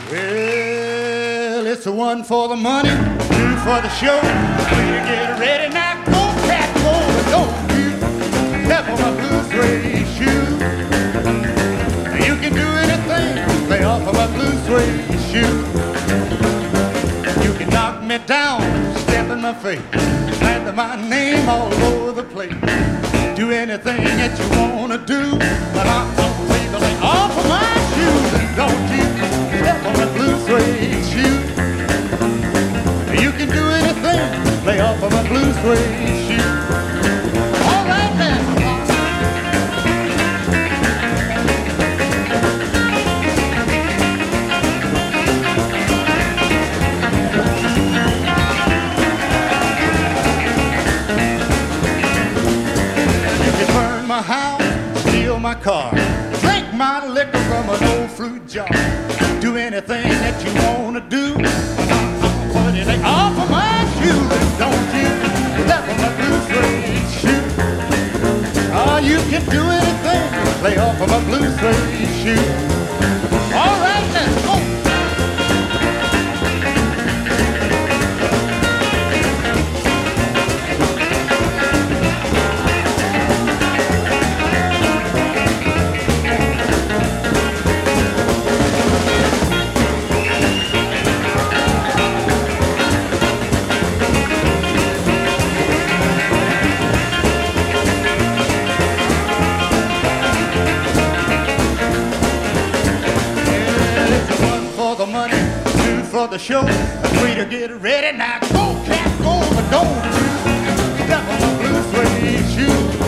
Well, it's the one for the money, two for the show. Three to get ready now. Go, cat, go, but don't you step on my blue suede shoe. You can do anything, play off of my blue suede shoe. You can knock me down, step in my face, slander my name all over the place. Do anything that you wanna do, but I'm gonna leave the lay off of my shoes. And don't you step on my blue suede shoe. You can do anything, lay off of my blue suede shoe. All right then. My house, steal my car, drink my liquor from an old fruit jar. Do anything that you wanna do, but it ain't off of my shoes. And don't you step on my blue suede shoe. Oh, you can do anything, lay off of my blue suede shoe. All right then, go. Money, two for the show, three to get ready now. Go, cat, go, but don't you step on my blue suede shoe.